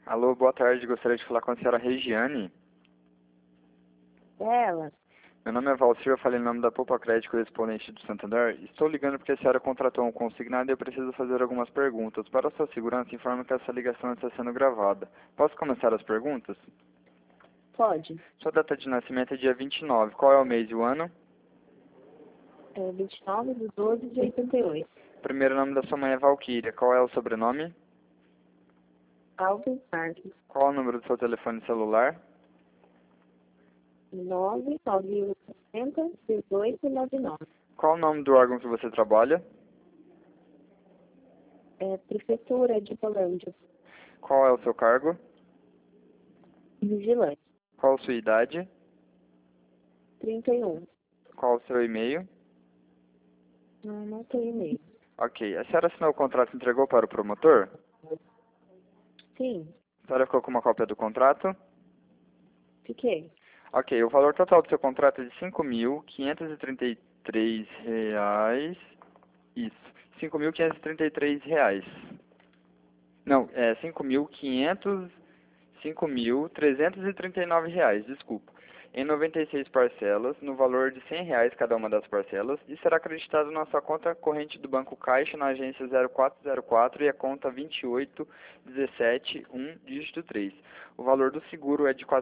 Alô, boa tarde. Gostaria de falar com a senhora Regiane. Ela? Meu nome é Valcir, eu falei em nome da Poupa Crédito Correspondente do Santander. Estou ligando porque a senhora contratou um consignado e eu preciso fazer algumas perguntas. Para sua segurança, informo que essa ligação está sendo gravada. Posso começar as perguntas? Pode. Sua data de nascimento é dia 29. Qual é o mês e o ano? É 29/12/88. Primeiro nome da sua mãe é Valquíria. Qual é o sobrenome? Alves Marques. Qual é o número do seu telefone celular? 99160-1899. Qual é o nome do órgão que você trabalha? É Prefeitura de Colândia. Qual é o seu cargo? Vigilante. Qual a sua idade? 31. Qual o seu e-mail? Não tem e-mail. Ok. A senhora assinou o contrato e entregou para o promotor? Sim. A senhora ficou com uma cópia do contrato? Fiquei. Ok. O valor total do seu contrato é de R$ 5.533. Isso. R$ 5.533. Não, é 5.339 reais, desculpa. Em 96 parcelas, no valor de R$ 100 cada uma das parcelas, e será acreditado na sua conta corrente do Banco Caixa, na agência 0404 e a conta 28171, dígito 3. O valor do seguro é de R$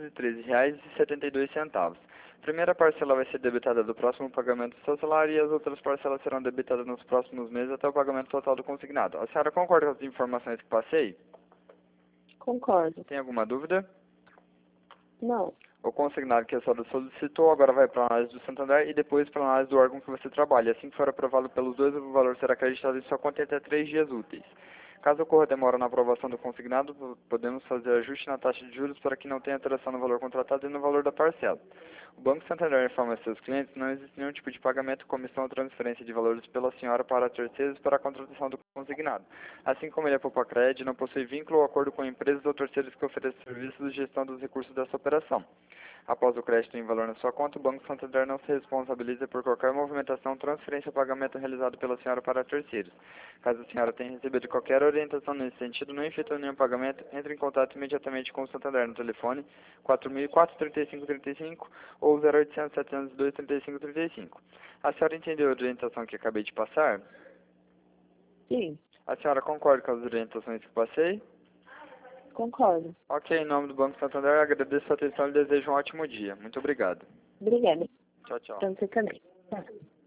413,72. A primeira parcela vai ser debitada do próximo pagamento do seu salário e as outras parcelas serão debitadas nos próximos meses até o pagamento total do consignado. A senhora concorda com as informações que passei? Concordo. Tem alguma dúvida? Não. O consignado que a senhora solicitou agora vai para a análise do Santander e depois para a análise do órgão que você trabalha. Assim que for aprovado pelos dois, o valor será acreditado em sua conta em até 3 dias úteis. Caso ocorra demora na aprovação do consignado, podemos fazer ajuste na taxa de juros para que não tenha alteração no valor contratado e no valor da parcela. O Banco Santander informa seus clientes que não existe nenhum tipo de pagamento, comissão ou transferência de valores pela senhora para terceiros para a contratação do consignado. Assim como ele é Poupa Crédito, não possui vínculo ou acordo com empresas ou terceiros que ofereçam serviços de gestão dos recursos dessa operação. Após o crédito em valor na sua conta, o Banco Santander não se responsabiliza por qualquer movimentação, transferência ou pagamento realizado pela senhora para terceiros. Caso a senhora tenha recebido qualquer orientação nesse sentido, não efetua nenhum pagamento, entre em contato imediatamente com o Santander no telefone 4004-3535 ou 0800-702-3535. A senhora entendeu a orientação que acabei de passar? Sim. A senhora concorda com as orientações que passei? Concordo. Ok, em nome do Banco Santander, agradeço a atenção e desejo um ótimo dia. Muito obrigado. Obrigada. Tchau, tchau. Pra você também. Tá.